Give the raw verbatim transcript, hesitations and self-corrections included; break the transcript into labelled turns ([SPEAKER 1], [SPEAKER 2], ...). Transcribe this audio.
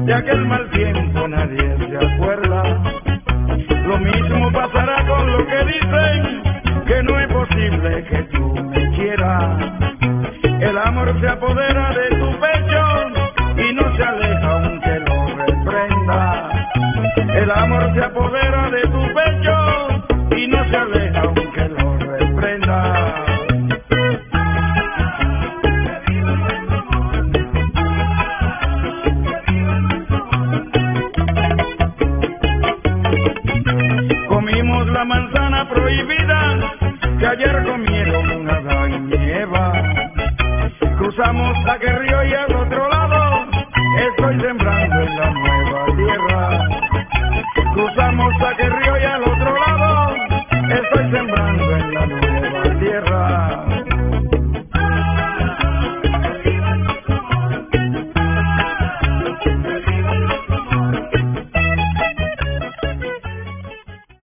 [SPEAKER 1] de aquel mal tiempo nadie se acuerda. Lo mismo pasará con lo que dicen, que no es posible que tú me quieras. El amor se apodera de tu pecho y no se aleja aunque lo reprenda. El amor se apodera de tu pecho y no se aleja aunque lo reprenda. Comimos la manzana prohibida que ayer comieron Adán y Eva. Cruzamos aquel río y al otro lado estoy sembrando en la nueva tierra. Cruzamos aquel río y al otro lado estoy sembrando en la nueva tierra.